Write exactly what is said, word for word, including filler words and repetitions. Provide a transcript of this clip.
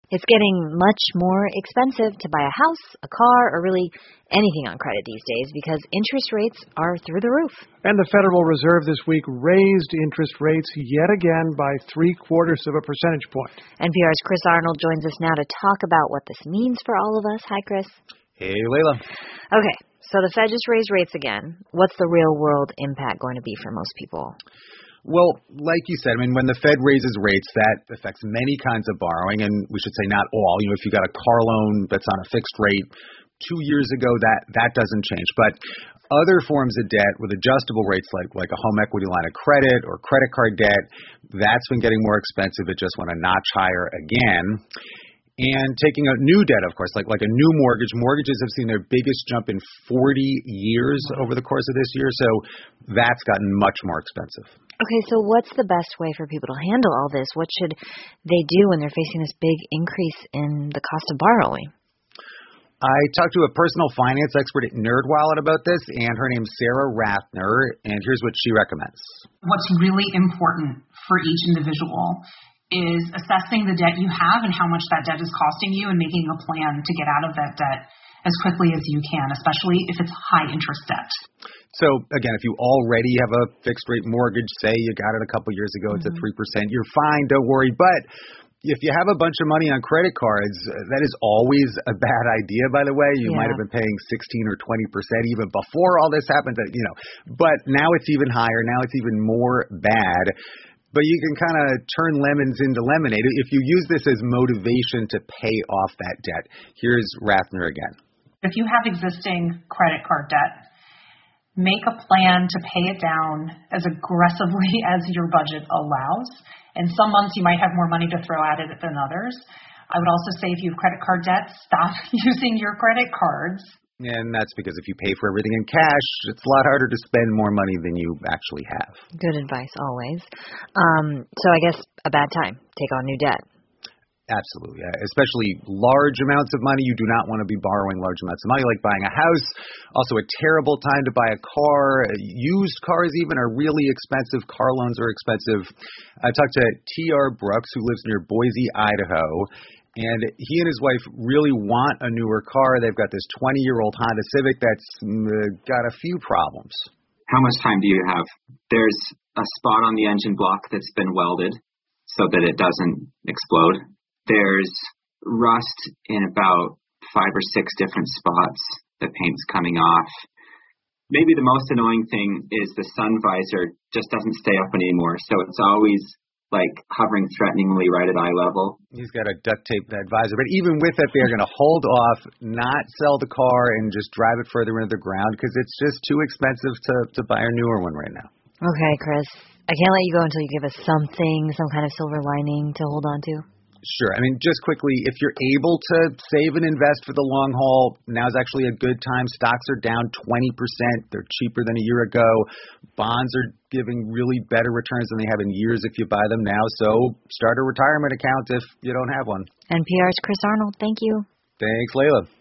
It's getting much more expensive to buy a house, a car, or really anything on credit these days because interest rates are through the roof. And the Federal Reserve this week raised interest rates yet again by three quarters of a percentage point. N P R's Chris Arnold joins us now to talk about what this means for all of us. Hi, Chris. Hey, Layla. Okay, so the Fed just raised rates again. What's the real-world impact going to be for most people? Well, like you said, I mean, when the Fed raises rates, that affects many kinds of borrowing, and we should say not all. You know, if you got a car loan that's on a fixed rate two years ago, that that doesn't change. But other forms of debt with adjustable rates, like like a home equity line of credit or credit card debt, that's been getting more expensive. It just went a notch higher again. And taking out new debt, of course, like like a new mortgage. Mortgages have seen their biggest jump in forty years over the course of this year, so that's gotten much more expensive. Okay, so what's the best way for people to handle all this? What should they do when they're facing this big increase in the cost of borrowing? I talked to a personal finance expert at NerdWallet about this, and her name's Sarah Rathner, and here's what she recommends. What's really important for each individual is assessing the debt you have and how much that debt is costing you and making a plan to get out of that debt as quickly as you can, especially if it's high interest debt. So, again, if you already have a fixed-rate mortgage, say you got it a couple years ago, it's mm-hmm. at three percent, you're fine, don't worry. But if you have a bunch of money on credit cards, that is always a bad idea, by the way. You yeah. might have been paying sixteen or twenty percent even before all this happened, you know. But now it's even higher. Now it's even more bad. But you can kind of turn lemons into lemonade if you use this as motivation to pay off that debt. Here's Rathner again. If you have existing credit card debt, make a plan to pay it down as aggressively as your budget allows. And some months you might have more money to throw at it than others. I would also say if you have credit card debt, stop using your credit cards. And that's because if you pay for everything in cash, it's a lot harder to spend more money than you actually have. Good advice, always. Um, so I guess a bad time, take on new debt. Absolutely. Especially large amounts of money. You do not want to be borrowing large amounts of money, like buying a house. Also a terrible time to buy a car. Used cars even are really expensive. Car loans are expensive. I talked to T R Brooks, who lives near Boise, Idaho. And he and his wife really want a newer car. They've got this twenty-year-old Honda Civic that's uh, got a few problems. How much time do you have? There's a spot on the engine block that's been welded so that it doesn't explode. There's rust in about five or six different spots. The paint's coming off. Maybe the most annoying thing is the sun visor just doesn't stay up anymore. So it's always like hovering threateningly right at eye level. He's got to duct tape that visor. But even with it, they're going to hold off, not sell the car, and just drive it further into the ground because it's just too expensive to, to buy a newer one right now. Okay, Chris. I can't let you go until you give us something, some kind of silver lining to hold on to. Sure. I mean, just quickly, if you're able to save and invest for the long haul, now's actually a good time. Stocks are down twenty percent. They're cheaper than a year ago. Bonds are giving really better returns than they have in years if you buy them now. So start a retirement account if you don't have one. N P R's Chris Arnold, thank you. Thanks, Layla.